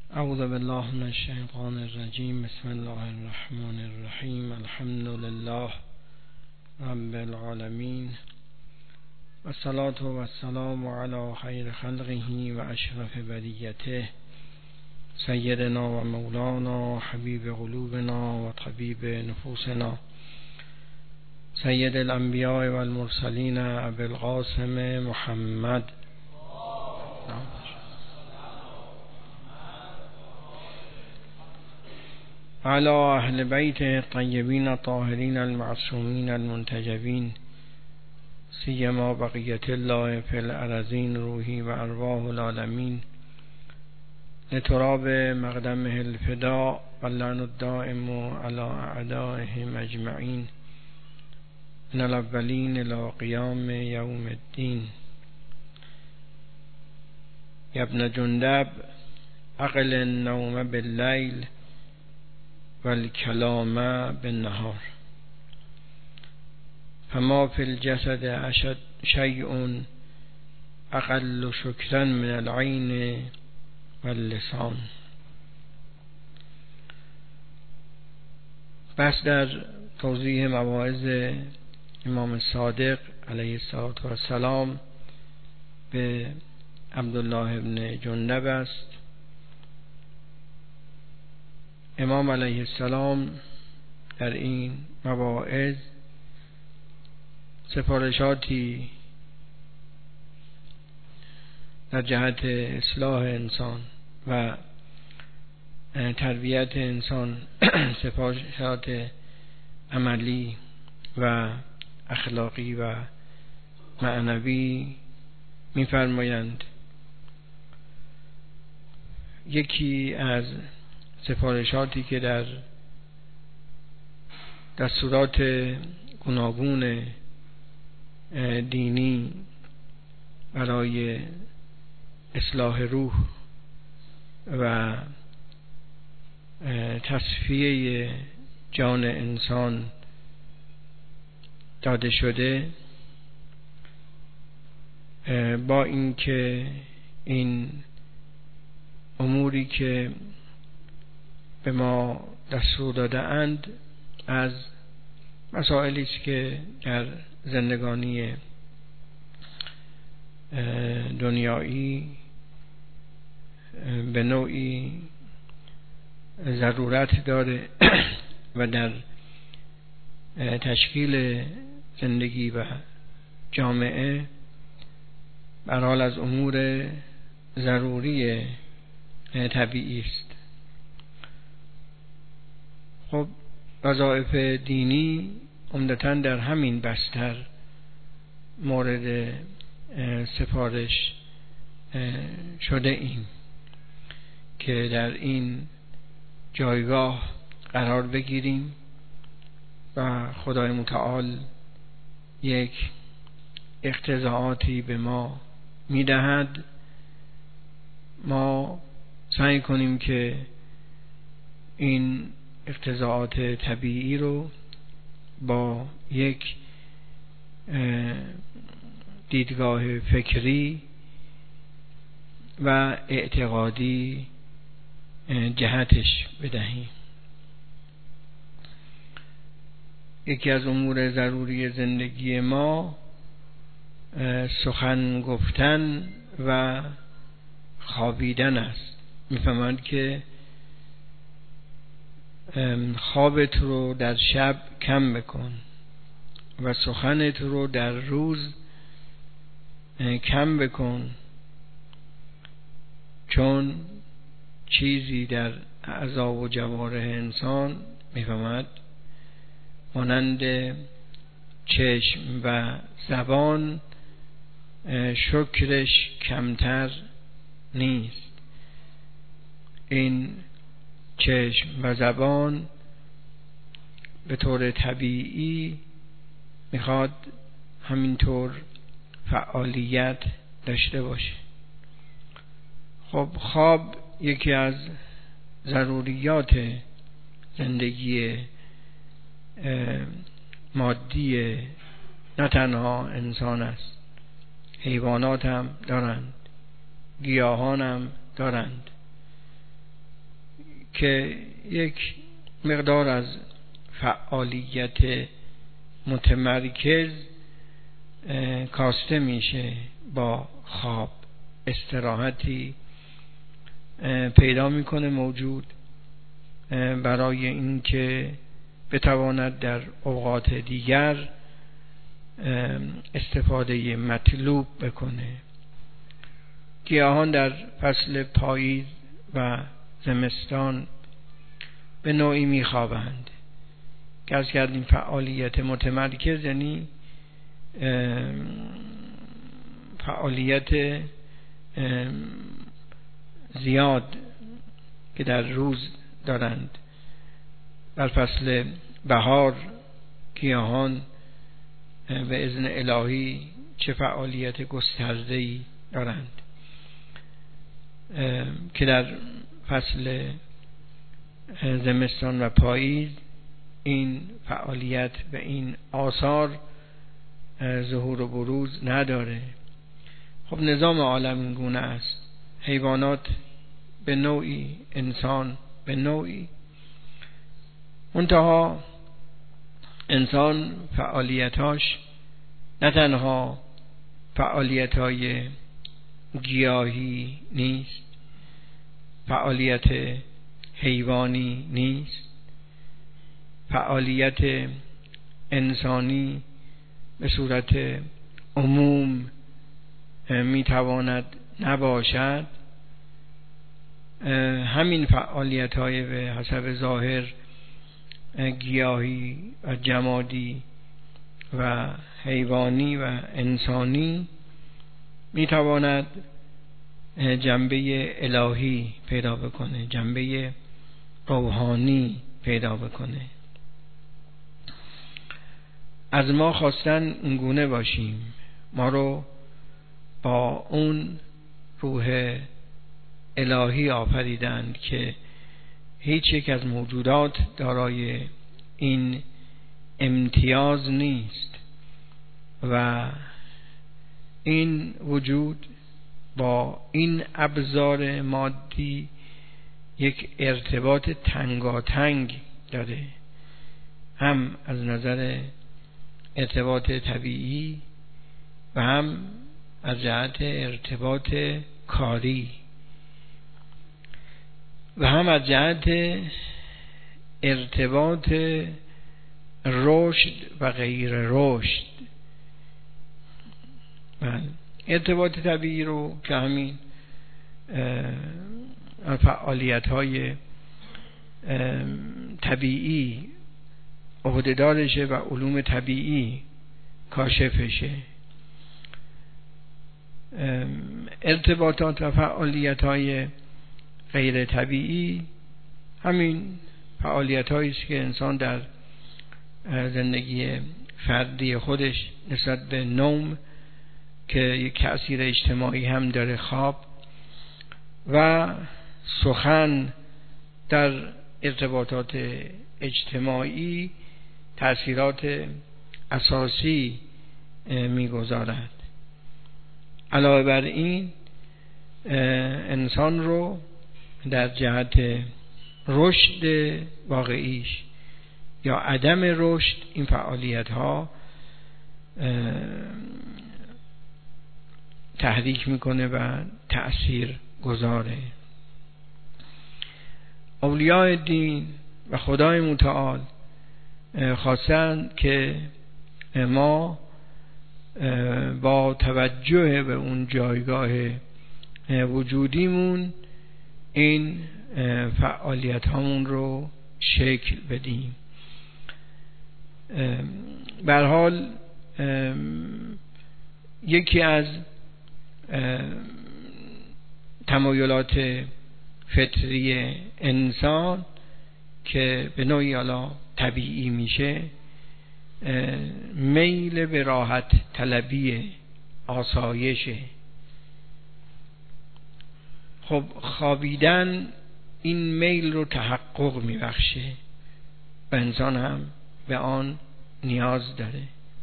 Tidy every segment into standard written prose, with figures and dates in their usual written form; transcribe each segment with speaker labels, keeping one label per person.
Speaker 1: اعوذ بالله من الشیطان الرجیم. بسم الله الرحمن الرحیم. الحمد لله رب العالمین و الصلاة و السلام علی خیر خلقه و اشرف بریته سیدنا و مولانا حبیب قلوبنا و طبیب نفوسنا سید الانبیاء و المرسلین ابی القاسم محمد علی اهل بیت الطیبین الطاهرین المعصومین المنتجبین سیما بقیت الله فی الارضین روحی و ارواح العالمین لتراب مقدمه الفداء واللعن الدائم علی اعدائهم اجمعین من الاولین الى قیام یوم الدین. یا ابن جندب اقل النوم باللیل والکلام بالنهار فما فی الجسد اشد شیء اقل شکرا من العین واللسان. بس در توضیح مواعظ امام صادق علیه السلام به عبدالله ابن جندب است. امام علیه السلام در این مواعظ سفارشاتی در جهت اصلاح انسان و تربیت انسان سفارشات عملی و اخلاقی و معنوی می‌فرمایند. یکی از سفارشاتی که در دستورات گوناگون دینی برای اصلاح روح و تصفیه جان انسان داده شده، با اینکه این اموری که به ما دستور داده اند از مسائلی است که در زندگانی دنیایی به نوعی ضرورت داره و در تشکیل زندگی و جامعه به حال از امور ضروری طبیعی است. خب وظایف دینی عمدتاً در همین بستر مورد سفارش شده ایم که در این جایگاه قرار بگیریم و خدای متعال یک اقتضاعاتی به ما میدهد. ما سعی کنیم که این اقتضاعات طبیعی رو با یک دیدگاه فکری و اعتقادی جهتش بدهیم. یکی از امور ضروری زندگی ما سخن گفتن و خوابیدن است. میفهمند که خوابت رو در شب کم بکن و سخنت رو در روز کم بکن، چون چیزی در اعضا و جوارح انسان میفهمد مانند چشم و زبان شکرش کمتر نیست. این چشم و زبان به طور طبیعی میخواد همینطور فعالیت داشته باشه. خب خواب یکی از ضروریات زندگی مادی نه تنها انسان است، حیوانات هم دارند، گیاهان هم دارند. که یک مقدار از فعالیت متمرکز کاسته میشه با خواب. استراحتی پیدا میکنه موجود برای اینکه بتواند در اوقات دیگر استفاده مطلوب بکنه. گیاهان در فصل پاییز و زمستان به نوعی میخوابند. که کردیم فعالیت متمرکز یعنی فعالیت زیاد که در روز دارند. در فصل بهار گیاهان به اذن الهی چه فعالیت گسترده‌ای دارند که در فصل زمستان و پاییز این فعالیت و این آثار ظهور و بروز نداره. خب نظام عالم این گونه است. حیوانات به نوعی، انسان به نوعی. منتها انسان فعالیتاش نه تنها فعالیت‌های گیاهی نیست، فعالیت حیوانی نیست، فعالیت انسانی به صورت عموم میتواند نباشد. همین فعالیت‌های به حسب ظاهر گیاهی و جمادی و حیوانی و انسانی میتواند جنبه الهی پیدا بکنه، جنبه روحانی پیدا بکنه. از ما خواستن اینگونه باشیم، ما رو با اون روح الهی آفریدند که هیچ یک از موجودات دارای این امتیاز نیست و این وجود با این ابزار مادی یک ارتباط تنگاتنگ داره، هم از نظر ارتباط طبیعی و هم از جهت ارتباط کاری و هم از جهت ارتباط رشد و غیر رشد. ارتباط طبیعی رو که همین فعالیت‌های طبیعی عهده‌دارشه و علوم طبیعی کاشفشه. ارتباطات و فعالیت‌های غیر طبیعی همین فعالیت‌هایی است که انسان در زندگی فردی خودش نسبت به نوم که یک تأثیر اجتماعی هم داره، خواب و سخن در ارتباطات اجتماعی تأثیرات اساسی میگذارد. علاوه بر این انسان رو در جهت رشد واقعیش یا عدم رشد این فعالیت ها تحریک میکنه و تأثیر گذاره. اولیاء دین و خدای متعال خواستند که ما با توجه به اون جایگاه وجودیمون این فعالیت هامون رو شکل بدیم. به هر حال یکی از تمایلات فطری انسان که به نوعی حالا طبیعی میشه میل به راحت طلبی، آسایشه. خب خوابیدن این میل رو تحقق میبخشه و انسان هم به آن نیاز داره.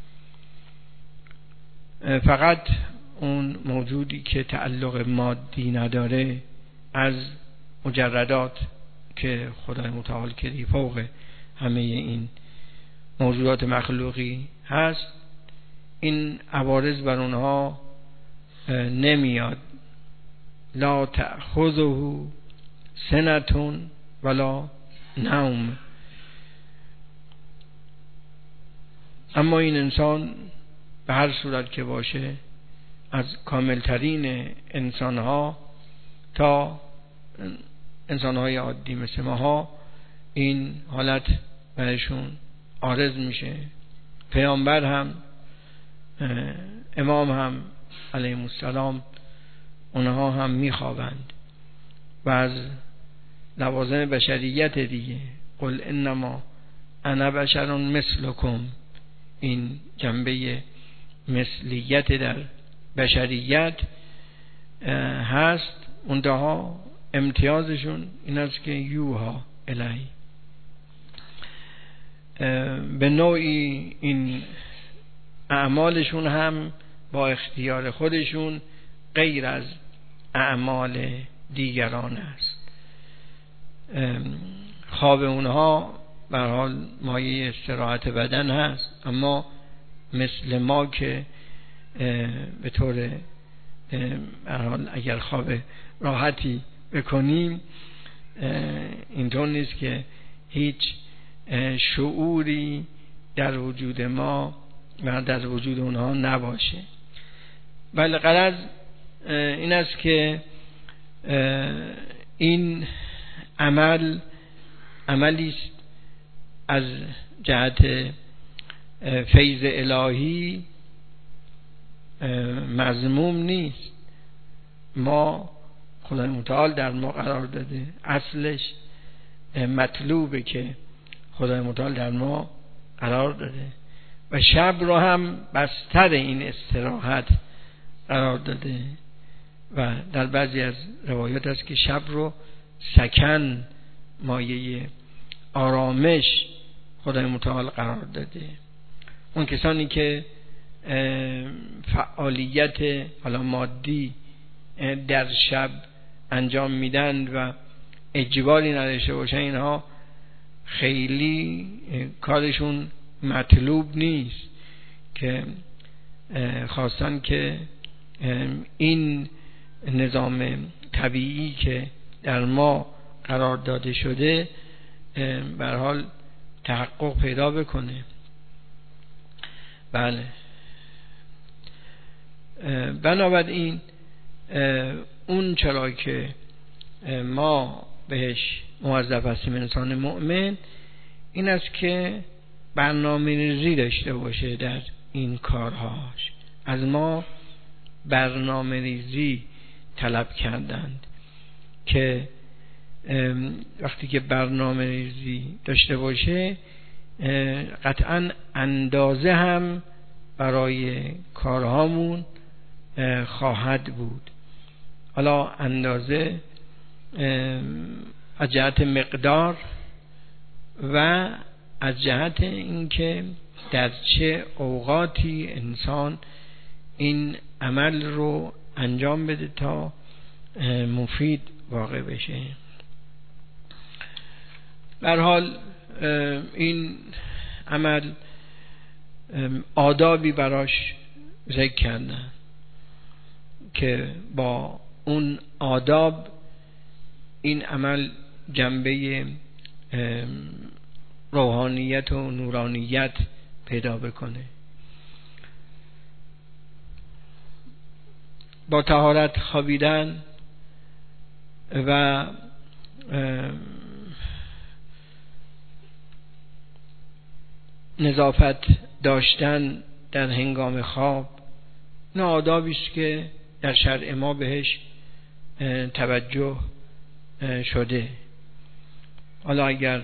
Speaker 1: فقط اون موجودی که تعلق مادی نداره از مجردات که خدای متعال که فوق همه این موجودات مخلوقی هست، این عوارض بر اونها نمیاد. لا تأخذه سنة ولا نوم. اما این انسان به هر صورت که باشه، از کاملترین انسانها تا انسانهای عادی مثل ماها، این حالت برشون عارض میشه. پیامبر هم، امام هم علیهم السلام، اونها هم میخوابند و از لوازم بشریت دیگه، قل انما انا بشر مثلکم، این جنبه مثلیت در بشریت هست. منتها امتیازشون این است که یوها الی، به نوعی این اعمالشون هم با اختیار خودشون غیر از اعمال دیگران است. خواب اونها به هر حال مایه استراحت بدن هست، اما مثل ما که به طور به هر حال اگر خواب راحتی بکنیم، اینطور نیست که هیچ شعوری در وجود ما و در وجود اونها نباشه. ولی غرض این است که این عملی است از جهت فیض الهی مذموم نیست. ما خدای متعال در ما قرار داده، اصلش مطلوبه که خدای متعال در ما قرار داده و شب رو هم بستر این استراحت قرار داده و در بعضی از روایات هست که شب رو سکن، مایه آرامش خدای متعال قرار داده. اون کسانی که فعالیت حالا مادی در شب انجام میدن و اجباری نداشته باشن، اینها خیلی کارشون مطلوب نیست، که خواستن که این نظام طبیعی که در ما قرار داده شده به هر حال تحقق پیدا بکنه. بله، بنابراین اون چرا که ما بهش موظف هستیم انسان مؤمن، این است که برنامه ریزی داشته باشه در این کارهاش. از ما برنامه ریزی طلب کردند که وقتی که برنامه ریزی داشته باشه، قطعا اندازه هم برای کارهامون خواهد بود. حالا اندازه از جهت مقدار و از جهت اینکه در چه اوقاتی انسان این عمل رو انجام بده تا مفید واقع بشه. به هر حال این عمل آدابی براش ذکر کردن که با اون آداب این عمل جنبه روحانیت و نورانیت پیدا بکنه. با طهارت خوابیدن و نظافت داشتن در هنگام خواب، نه آدابی است که در شرع ما بهش توجه شده. حالا اگر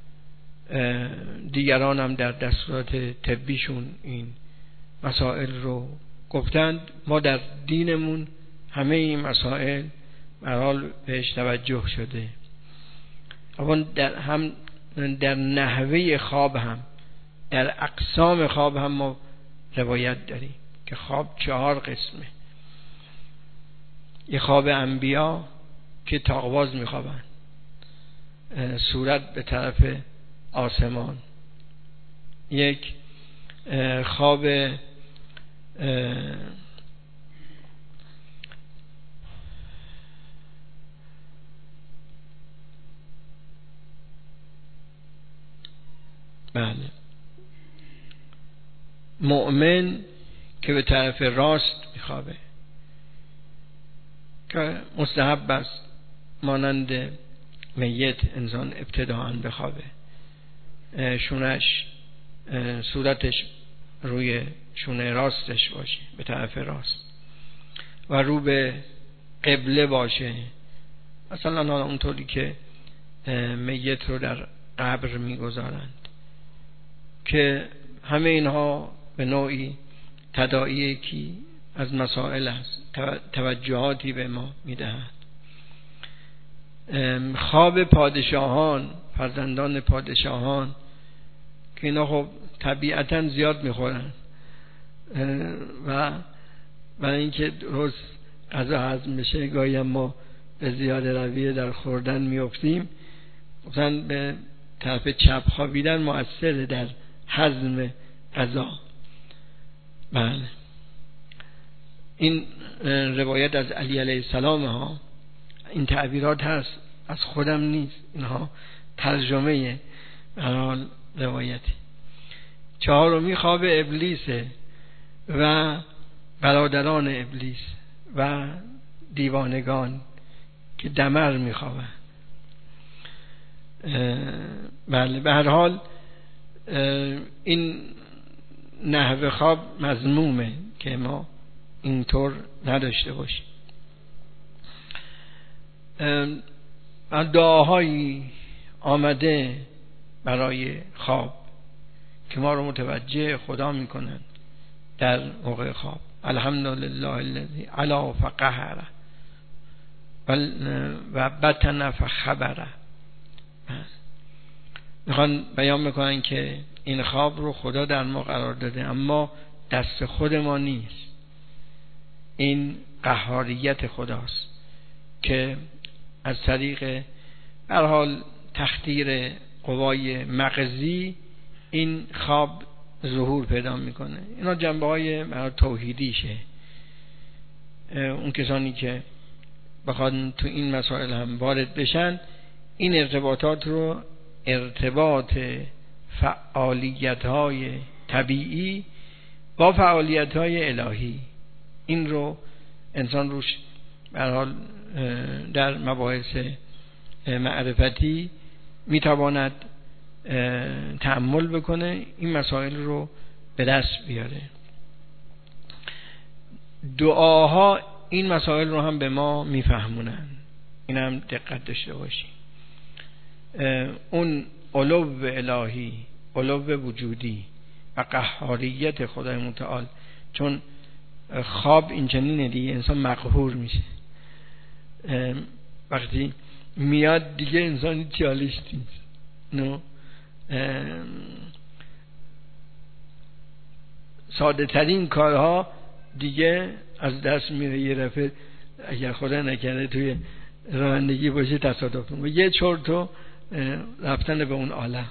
Speaker 1: دیگران هم در دستورات طبیشون این مسائل رو گفتند، ما در دینمون همه این مسائل به هر حال بهش توجه شده. اما در نحوه خواب هم، در اقسام خواب هم ما روایت داریم که خواب 4 قسمه. یه خواب انبیا که تاقواز میخوابن، صورت به طرف آسمان. یک خواب بله مؤمن که به طرف راست میخوابه که مستحب است مانند میت انسان ابتداءً بخوابه، شونش صورتش روی شونه راستش باشه به طرف راست و رو به قبله باشه، مثلا اونطوری که میت رو در قبر میگذارند، که همه اینها به نوعی تداعی یکی از مسائل است، توجهاتی به ما میدهد. خواب پادشاهان، فرزندان پادشاهان که اینا خب طبیعتا زیاد میخورن و برای اینکه درست غذا هضم بشه گاهی هم ما به زیاده روی در خوردن میافتیم، مثلا به طرف چپ خوابیدن مؤثره در هضم غذا. بله این روایت از علی علیه السلام ها، این تعبیرات هست، از خودم نیست، اینها ترجمه برحال روایتی. چهارمی خواب ابلیسه و برادران ابلیس و دیوانگان که دمر میخوابن. بله به هر حال این نحو خواب مذمومه که ما اینطور نداشته باشیم. دعاهایی آمده برای خواب که ما رو متوجه خدا میکنن در موقع خواب. الحمدلله الذی علا فقهر و بطن فخبره. میخوان بیان میکنن که این خواب رو خدا در ما قرار داده، اما دست خود ما نیست، این قهاریت خداست که از طریق به هر حال تخدیر قوای مغزی این خواب ظهور پیدا میکنه. اینا جنبه های توحیدیشه. اون کسانی که بخواد تو این مسائل هم وارد بشن، این ارتباطات رو ارتباط فعالیت های طبیعی با فعالیت های الهی، این رو انسان روش به هر حال در مباحث معرفتی میتواند تأمل بکنه، این مسائل رو به دست بیاره. دعاها این مسائل رو هم به ما میفهمونن، این هم دقت داشته باشیم. اون علو الهی، علو وجودی و قهاریت خدای متعال، چون خواب این چنینه دیگه، انسان مقهور میشه، وقتی میاد دیگه انسان چالش نیست، نو ساده ترین کارها دیگه از دست میره. یه رفت اگر خدا نکرده توی رانندگی باشه تصادف کنه، یه چرتو رفتن به اون عالم.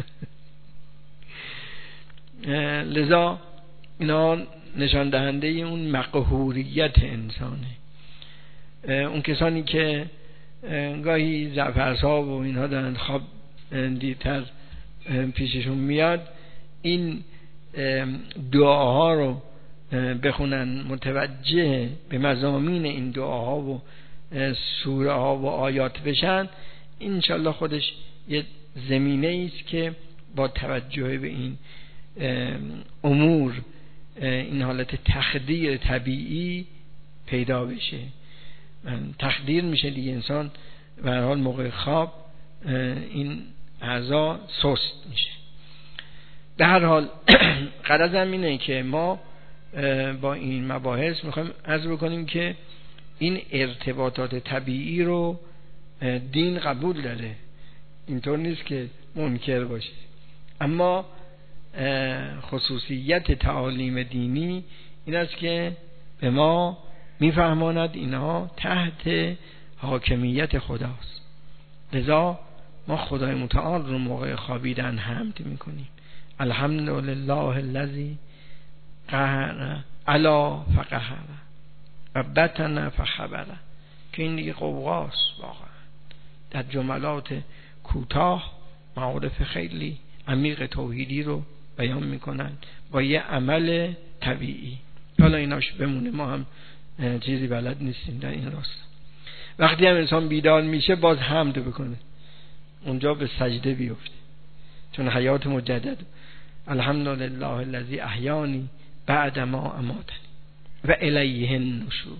Speaker 1: لذا اینا نشان دهنده اون مقهوریت انسانه. اون کسانی که گاهی ضعف اعصاب و اینها دارن خواب دیرتر پیششون میاد، این دعاها رو بخونن، متوجه به مضامین این دعاها و سوره ها و آیات بشن، انشالله خودش یه زمینه است که با توجه به این امور، این حالت تخدیر طبیعی پیدا بشه. تخدیر میشه دیگه، انسان به هر حال موقع خواب این اعضا سست میشه. به هر حال غرضم اینه که ما با این مباحث میخوایم عرض بکنیم که این ارتباطات طبیعی رو دین قبول داره، اینطور نیست که منکر باشه، اما خصوصیت تعالیم دینی این است که به ما میفهماند اینها تحت حاکمیت خداست. لذا ما خدای متعال رو موقع خوابیدن حمد میکنیم. الحمدلله الذی قهر علا فقهر و بطن فخبر، که این دیگه قوقاست واقعا. در جملات کوتاه معارف خیلی عمیق توحیدی رو بیان میکنن با یه عمل طبیعی. حالا ایناش بمونه، ما هم چیزی بلد نیستیم در این راست. وقتی هم انسان بیدار میشه باز حمد بکنه، اونجا به سجده بیفته، چون حیات مجدد. الحمدلله الذی احیانی بعد ما اماتنی و الیه النشور.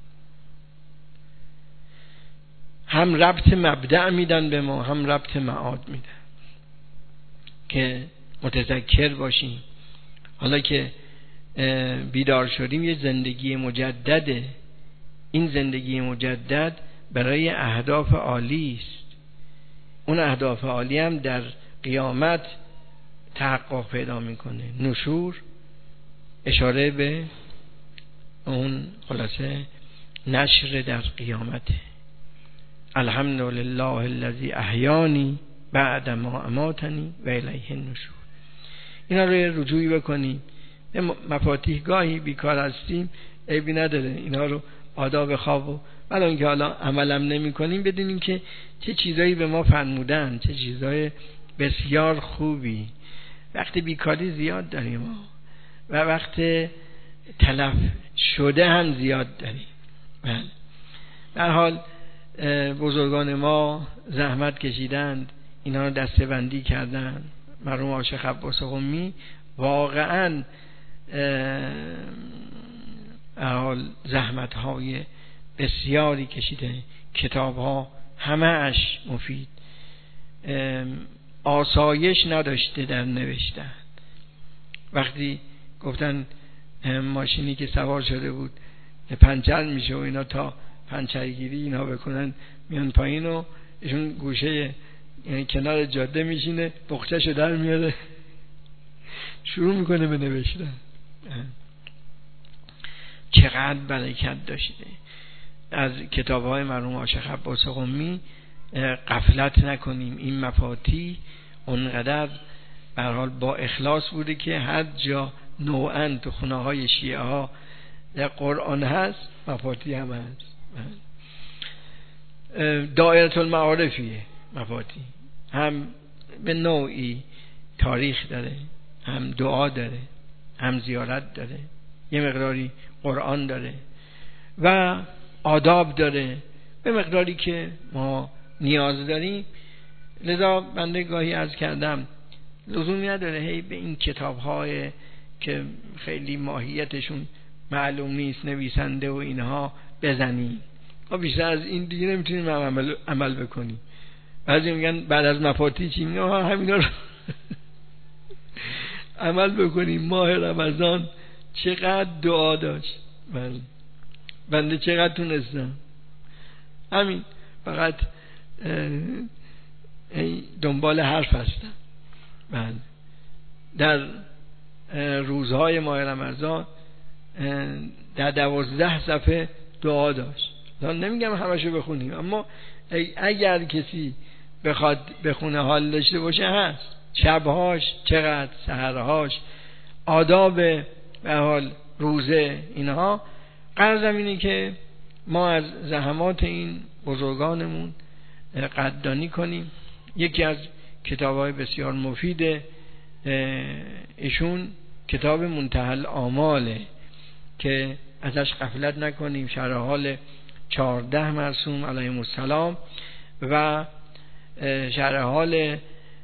Speaker 1: هم ربط مبدأ میدن به ما، هم ربط معاد میدن که متذکر باشیم. حالا که بیدار شدیم یه زندگی مجدده، این زندگی مجدد برای اهداف عالی است. اون اهداف عالی هم در قیامت تحقق پیدا میکنه. نشور اشاره به اون خلاصه نشر در قیامته. الحمدلله الذی احیانی بعد ما اماتنی و الیه النشور. اینا رو رجوعی بکنیم. مفاتیح گاهی بیکار هستیم، عیبی نداره، اینا رو آداب خواب و ولی اینکه حالا عملم نمی کنیم بدونیم که چه چیزایی به ما فرمودن، چه چیزای بسیار خوبی. وقتی بیکاری زیاد داریم ما و وقت تلف شده هم زیاد داریم. بله. در حال بزرگان ما زحمت کشیدند، اینا رو دسته بندی کردن. مرحوم عاشق عباس قمی واقعا حال زحمت های بسیاری کشیده، کتاب ها همه اش مفید، آسایش نداشته در نوشتن. وقتی گفتن ماشینی که سوار شده بود پنچر میشه و اینا تا پنچرگیری اینا بکنن میان پایین و ایشون گوشه یعنی کنار جاده میشینه، بخچه‌شو در میاره شروع میکنه به نوشتن. چقدر برکت داشته. از کتاب‌های مرحوم عاشق عباس قمی غفلت نکنیم. این مفاتیح اونقدر به هر حال با اخلاص بوده که هر جا نوعاً تو خونه‌های شیعه ها در قرآن هست مفاتیح هم هست. دایره المعارفیه مفاتیح، هم به نوعی تاریخ داره، هم دعا داره، هم زیارت داره، یه مقداری قرآن داره و آداب داره به مقداری که ما نیاز داریم. لذا بنده گاهی عرض کردم لزومی نداره هی به این کتاب‌های که خیلی ماهیتشون معلوم نیست نویسنده و اینها بزنیم. ما بیشتر از این دیگه نمیتونیم عمل بکنیم. بعضی میگن بعد از مفاتیح چی؟ میگن همینا رو عمل بکنیم. ماه رمضان چقدر دعا داشت، بنده چقدر تونستم، همین فقط دنبال حرف هستم. در روزهای ماه رمضان در 12 صفحه دعا داشت. نمیگم همشو بخونیم، اما اگر کسی بخواد بخونه حال داشته باشه هست. شبهاش چقدر، سحرهاش، آداب به حال روزه، اینها. غرضم اینه که ما از زحمات این بزرگانمون قدردانی کنیم. یکی از کتاب‌های بسیار مفید ایشون کتاب منتهی الآماله که ازش غفلت نکنیم. شرح حال 14 معصوم علیهم السلام و شرح حال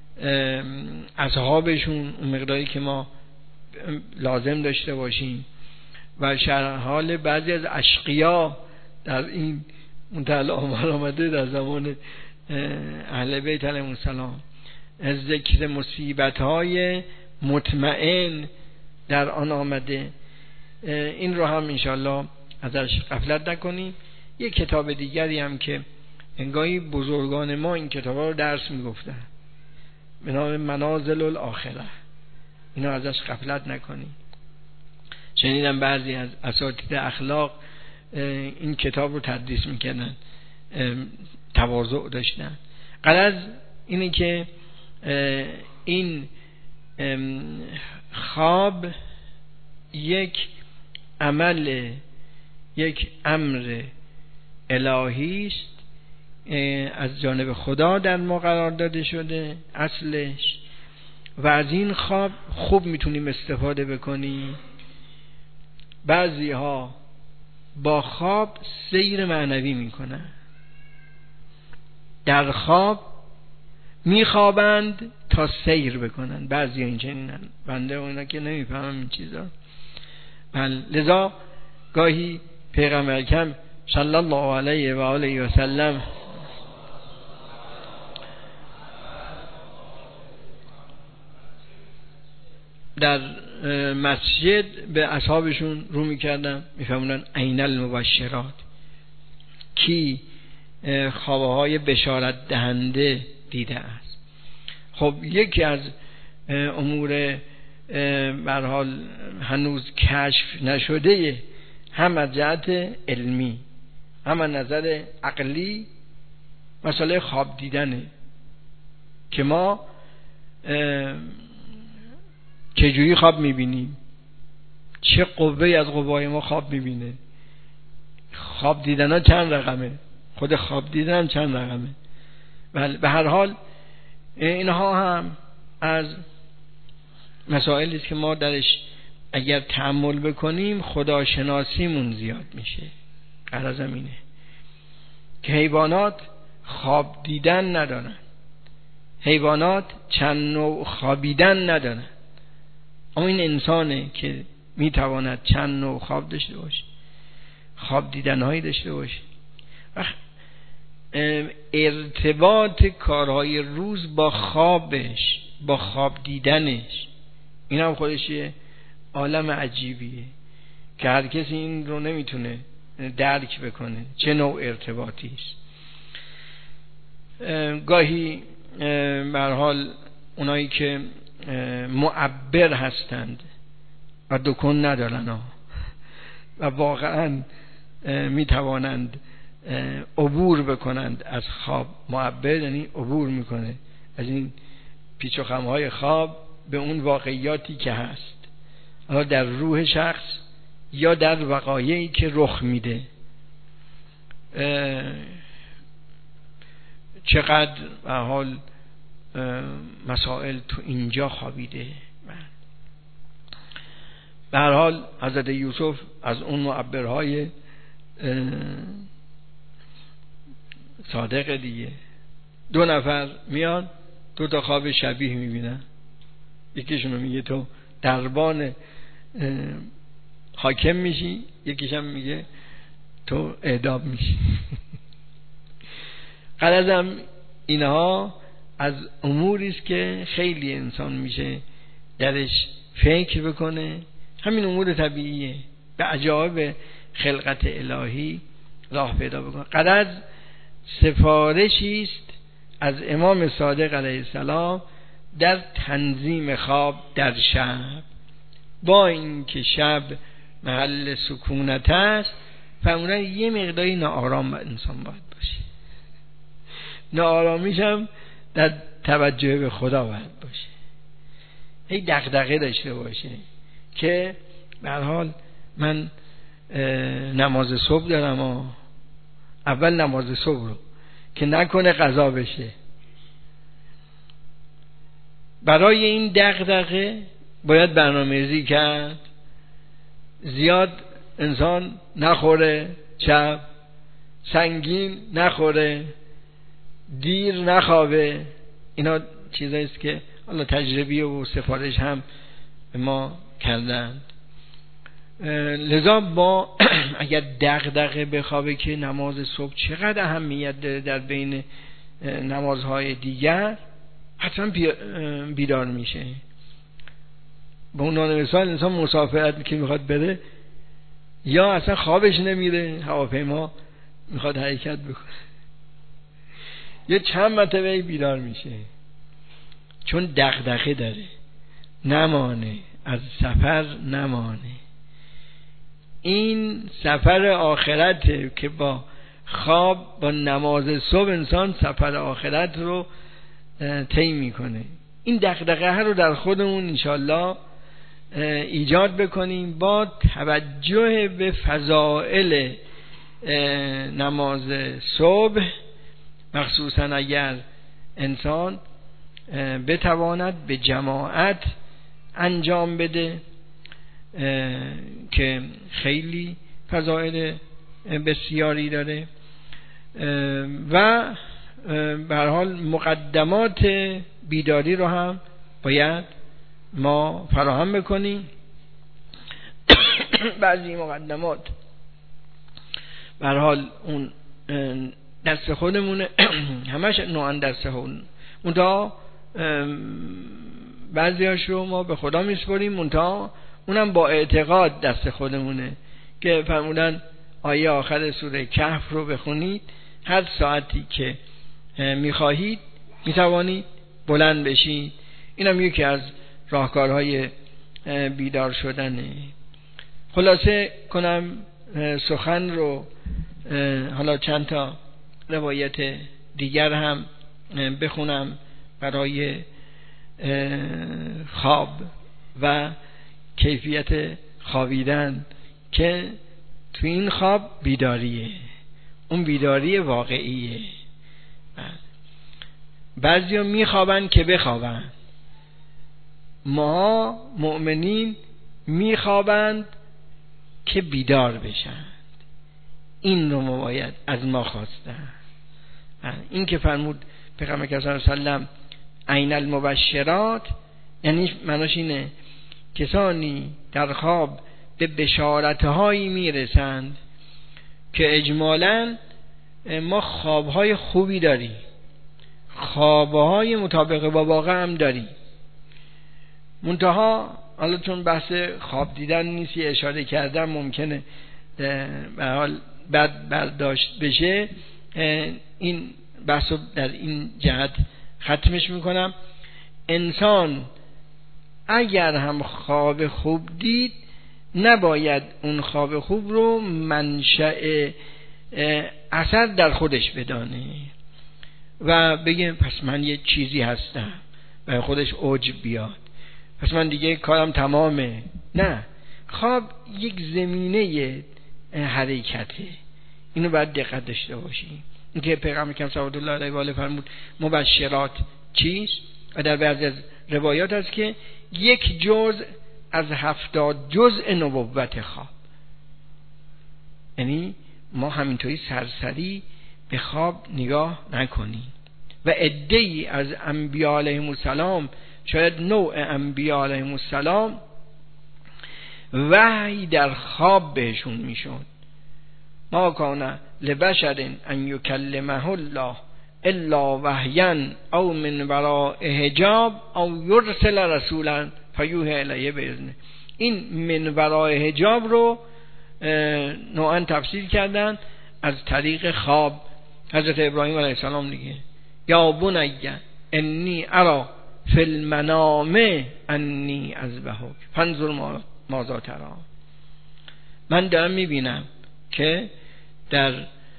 Speaker 1: اصحابشون اون مقداری که ما لازم داشته باشیم و شرح حال بعضی از اشقیا در این منتهی الآمال آمده در زمان اهل بیت علیهم السلام. از ذکر مصیبت‌های مطمئن در آن آمده. این رو هم انشاءالله ازش غفلت نکنیم. یک کتاب دیگری هم که انگاهی بزرگان ما این کتاب رو درس میگفتن به نام منازل الاخره، اینا ازش غفلت نکنیم. شنیدم بعضی از اساتید اخلاق این کتاب رو تدریس میکنن، تواضع داشتن. غرض اینه که این خواب یک عمل، یک امر الهی است، از جانب خدا در ما قرار داده شده اصلش، و از این خواب خوب میتونیم استفاده بکنیم. بعضی ها با خواب سیر معنوی میکنن، در خواب میخوابند تا سیر بکنن. بعضی ها این چنینن، بنده و اینا که نمیفهمم این چیزا. لذا گاهی پیغمبر اکرم صلی الله علیه و آله و سلم در مسجد به اصحابشون رو میکردن، میفهمونن عین المبشرات، کی خوابه های بشارت دهنده دیده است. خب یکی از امور به هر حال هنوز کشف نشده، هم از جهت علمی هم از نظر عقلی، مسئله خواب دیدنه که ما چجوری خواب میبینیم، چه قوه‌ای از قوای ما خواب میبینه. خواب دیدن ها چند رقمه، خود خواب دیدن چند رقمه. بله، به هر حال اینها هم از مسائلی است که ما درش اگر تأمل بکنیم خداشناسیمون زیاد میشه. غرضم اینه که حیوانات خواب دیدن ندارن، حیوانات چند نوع خوابیدن ندارن، اما این انسانه که میتواند چند نوع خواب داشته باشه، خواب دیدنهایی داشته باشه. ارتباط کارهای روز با خوابش، با خواب دیدنش، این هم خودش یه عالم عجیبیه که هر کسی این رو نمیتونه درک بکنه چه نوع ارتباطی است. گاهی به هر حال اونایی که معبر هستند و دکون ندارن و واقعا میتوانند عبور بکنند از خواب. معبر یعنی عبور میکنه از این پیچ و خمهای خواب به اون واقعیاتی که هست، حالا در روح شخص یا در وقایعی که رخ میده. چقدر به حال مسائل تو اینجا خوابیده. به هر حال حضرت یوسف از اون معبرهای صادق دیگه. 2 نفر میان 2 تا خواب شبیه میبینن، یکیشون میگه تو دربان حاکم میشی، یکیشم میگه تو اعدام میشی. غرضم اینها از اموری است که خیلی انسان میشه درش فکر بکنه. همین امور طبیعیه، به عجایب خلقت الهی راه پیدا بکنه. غرض سفارشی است از امام صادق علیه السلام در تنظیم خواب در شب. با اینکه شب محل سکونت است، فرمودن یه مقداری ناآرام انسان باید باشه. ناآرامیش هم در توجه به خدا باید باشه، هی دغدغه داشته باشه که به هر حال من نماز صبح دارم و اول نماز صبح رو که نکنه قضا بشه. برای این دغدغه باید برنامه‌ریزی کرد، زیاد انسان نخوره، شب سنگین نخوره، دیر نخوابه. اینا چیزایی است که حالا تجربی و سفارش هم به ما کردند. لذا با اگر دغدغه بخوابه که نماز صبح چقدر اهمیت داره در بین نمازهای دیگر، حتما بیدار میشه. به عنوان مثال انسان مسافرت که میخواد بره، یا اصلا خوابش نمیره، هواپیما میخواد حرکت بکنه، یه چند مرتبه بیدار میشه، چون دغدغه داره، نمانه از سفر نمانه. این سفر آخرته که با خواب، با نماز صبح انسان سفر آخرت رو طی میکنه. این دغدغه رو در خودمون انشالله ایجاد بکنیم با توجه به فضائل نماز صبح، مخصوصا اگر انسان بتواند به جماعت انجام بده که خیلی فضائل بسیاری داره و به هر حال مقدمات بیداری رو هم باید ما فراهم بکنیم. بعضی مقدمات به هر حال اون دست خودمونه، همش نوعا دست خودمون، منتها بعضیاش رو ما به خدا میسپاریم، منتها اونم با اعتقاد دست خودمونه که فرمودن آیه آخر سوره کهف رو بخونید، هر ساعتی که میخواهید میتوانید بلند بشید. اینم یکی از راهکارهای بیدار شدنه. خلاصه کنم سخن رو، حالا چند تا روایت دیگر هم بخونم برای خواب و کیفیت خوابیدن که تو این خواب بیداریه، اون بیداری واقعیه. بعضیا میخوابن که بخوابن، ما مؤمنین میخوابند که بیدار بشن. این رو باید از ما خواستن. این که فرمود پیغمبر صلی الله علیه و سلم عین المبشرات، یعنی معناش اینه کسانی در خواب به بشارت‌هایی میرسند که اجمالاً ما خواب‌های خوبی داریم، خواب‌های مطابق با واقع هم داریم، منتها حالا چون بحث خواب دیدن نیست اشاره کردم ممکنه به حال بد برداشت بشه، این بحث رو در این جهت ختمش میکنم. انسان اگر هم خواب خوب دید نباید اون خواب خوب رو منشأ اثر در خودش بدانه و بگه پس من یه چیزی هستم و خودش عجب بیاد، پس من دیگه کارم تمامه. نه، خواب یک زمینه حرکته، اینو باید دقت داشته باشیم. اینکه پیغمبر اکرم صلی الله علیه و آله فرمود مبشرات چیست و در بعضی از روایات هست که یک جزء از 70 جزء نبوت خواب. یعنی ما همینطوری سرسری به خواب نگاه نکنیم و عده‌ای از انبیاء علیهم السلام، شاید نوع انبیاء علیهم السلام وحی در خواب بهشون میشد. ما کان لبشر ان یکلمه الله الا وحیا او من وراء حجاب او یرسل رسولا فیوحی الیه باذنه. این من وراء حجاب رو نوعا تفسیر کردن از طریق خواب. حضرت ابراهیم علیه السلام دیگه یا بنی انی ارى فی المنام انی اذبحک فانظر ماذا تری. من دارم میبینم که در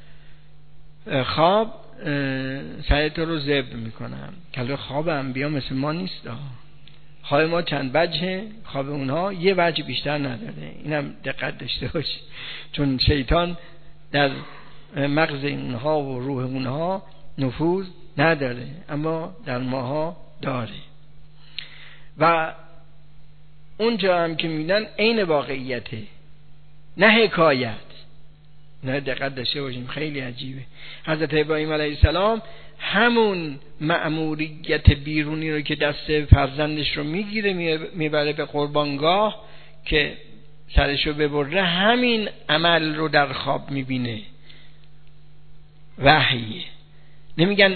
Speaker 1: خواب سرت رو ذبح میکنم. که خواب انبیا مثل ما نیست، خواب ما چند وجهه، خواب اونها یه وجه بیشتر نداره. اینم دقت داشته باشی، چون شیطان در مغز اونها و روح اونها نفوذ نداره، اما در ماها داره. و اونجا هم که میدن عین واقعیته، نه حکایت. نه، دقت داشته باشیم، خیلی عجیبه. حضرت ابراهیم علیه السلام همون مأموریت بیرونی رو که دست فرزندش رو میگیره میبره به قربانگاه که سرش رو ببره، همین عمل رو در خواب میبینه. وحیه. نمیگن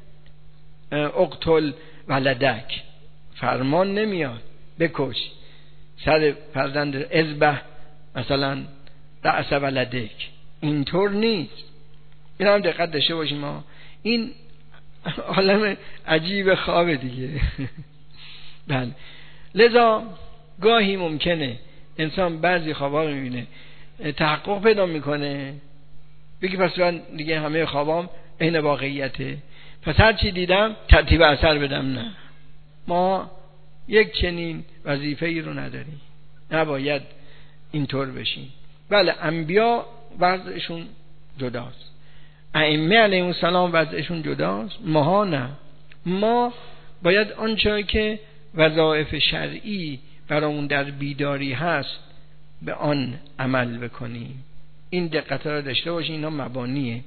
Speaker 1: اقتل ولدک، فرمان نمیاد بکش سر فرزند، اذبح مثلا رأس ولدک، اینطور نیست. این هم دقت داشته باشیم. ما این عالم عجیب خواب دیگه. بله، لذا گاهی ممکنه انسان بعضی خوابا رو میبینه تحقق پیدا میکنه، بگی پس من دیگه همه خوابام عین واقعیته، پس هر چی دیدم ترتیب اثر بدم. نه، ما یک چنین وظیفه‌ای رو نداریم، نباید اینطور بشیم. بله انبیا وضعشون جداست، ائمه علیهم السلام وضعشون جداست، ماها نه. ما باید آنچه که وظایف شرعی برامون در بیداری هست به آن عمل بکنیم. این دقت را داشته باشین، اینا مبانیه.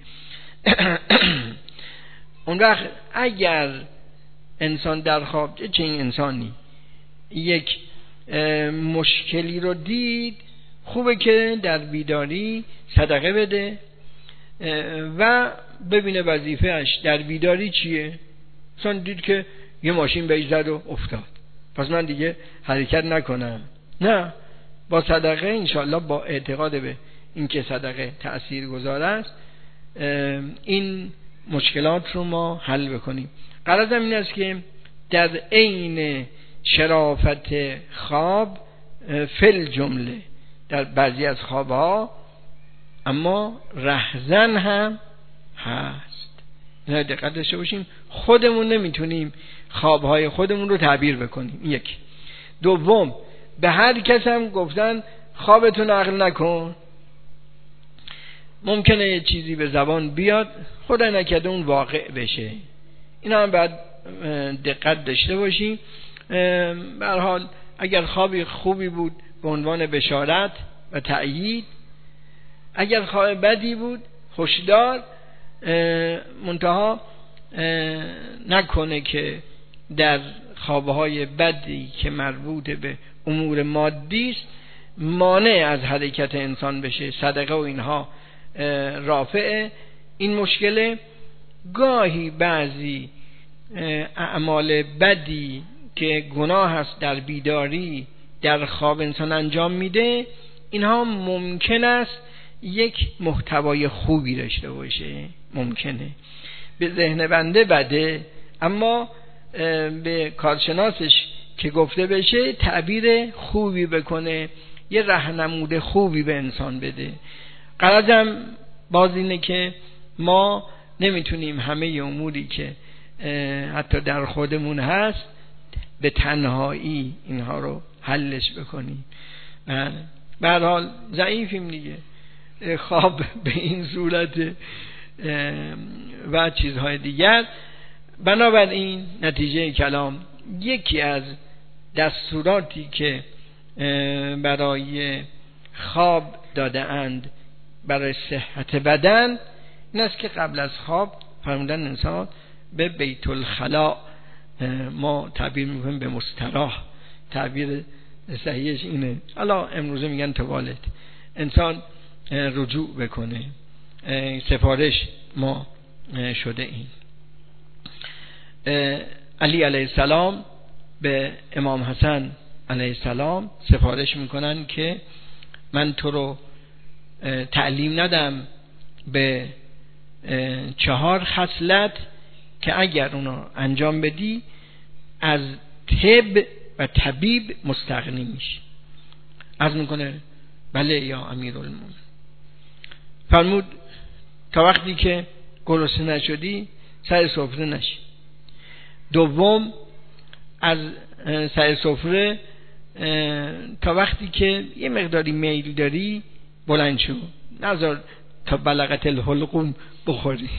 Speaker 1: اون وقت اگر انسان در خواب، چه این انسانی یک مشکلی رو دید، خوبه که در بیداری صدقه بده و ببینه وظیفه‌اش در بیداری چیه. مثلا دید که یه ماشین بهش زد و افتاد، پس من دیگه حرکت نکنم. نه، با صدقه انشاءالله، با اعتقاد به اینکه صدقه تأثیر گذار است، این مشکلات رو ما حل بکنیم. غرضم این است که در عین شرافت خواب فل جمله در بعضی از خوابها اما رهزن هم هست. اینا دقت داشته باشیم. خودمون نمیتونیم خوابهای خودمون رو تعبیر بکنیم. یک. دوم، به هر کس هم گفتن خوابتون نقل نکن. ممکنه یه چیزی به زبان بیاد، خدا نکرده اون واقع بشه. اینا هم باید دقت داشته باشیم. به هر حال اگر خوابی خوبی بود به عنوان بشارت و تأیید، اگر خواب بدی بود هشدار، منتها نکنه که در خوابهای بدی که مربوط به امور مادی است مانع از حرکت انسان بشه. صدقه و اینها رافع این مشکله. گاهی بعضی اعمال بدی که گناه است در بیداری در خواب انسان انجام میده، اینها ممکن است یک محتوای خوبی داشته باشه، ممکنه به ذهن بنده بده، اما به کارشناسش که گفته بشه تعبیر خوبی بکنه، یه راهنمود خوبی به انسان بده. غرضم باز اینه که ما نمیتونیم همه اموری که حتی در خودمون هست به تنهایی اینها رو حلش بکنیم. به هر حال ضعیفیم دیگه، خواب به این صورت و چیزهای دیگر. بنابراین نتیجه کلام، یکی از دستوراتی که برای خواب داده اند برای صحت بدن این است که قبل از خواب فرمودن انسان به بیت الخلا، ما تعبیر میکنیم به مستراح، تعبیر صحیحش اینه، حالا امروزه میگن توالت، انسان رجوع بکنه. سفارش ما شده این. علی علیه السلام به امام حسن علیه السلام سفارش میکنن که من تو رو تعلیم ندم به 4 خصلت که اگر اونو انجام بدی از طب و طبیب مستغنی میشی. عرض میکنه بله یا امیرالمومنین. فرمود تا وقتی که گرسنه نشدی سر سفره نشی. دوم، از سر سفره تا وقتی که یه مقداری میل داری بلند شو، نذار تا بلغت الحلقوم بخوری.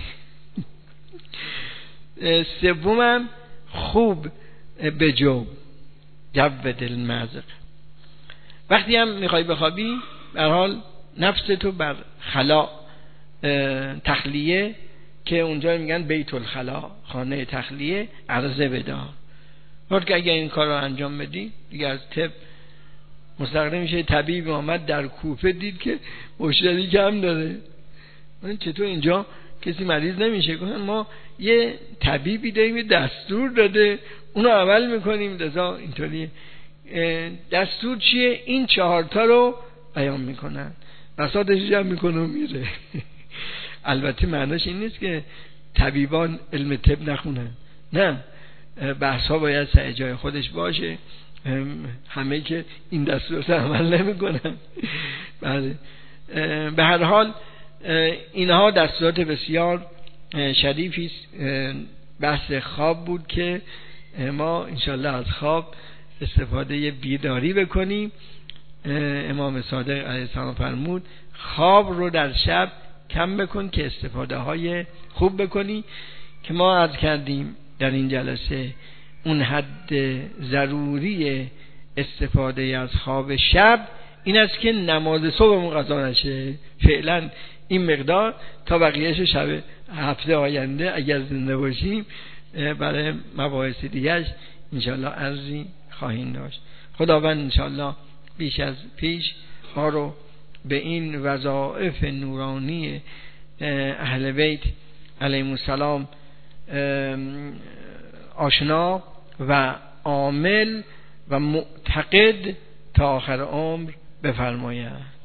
Speaker 1: سومم، خوب بجو دل مزق. وقتی هم میخوای بخوابی به هر حال نفستو بر خلا تخلیه، که اونجا میگن بیت الخلا، خانه تخلیه، عرضه بدار. وقتی که اگر این کار رو انجام بدی دیگه از طب مستقیم میشه. طبیب آمد در کوفه دید که مشتری کم داره، چطور اینجا کسی مریض نمیشه؟ گفتن ما یه طبیبی داریم یه دستور داده اونو عمل میکنیم، لذا اینطوری. دستور چیه؟ این 4 تا رو بیان میکنن، بساطش جمع میکنه و میره. البته معناش این نیست که طبیبان علم طب نخونن، نه، بحث ها باید سر جای خودش باشه. همه که این دستور عمل نمیکنن. بله، به هر حال اینها دستورات بسیار شریفی است بحث خواب بود که ما انشالله از خواب استفاده بیداری بکنیم. امام صادق علیه السلام فرمود خواب رو در شب کم بکن که استفاده های خوب بکنی، که ما عرض کردیم در این جلسه اون حد ضروری استفاده از خواب شب این است که نماز صبحمون قضا نشه. فعلا این مقدار تا بقیهش شب هفته آینده اگر زنده باشیم برای مباحث دیگرش انشالله عرضی خواهیم داشت. خداوند انشالله بیش از پیش ما رو به این وظایف نورانی اهل بیت علیهم السلام آشنا و عامل و معتقد تا آخر عمر بفرماید.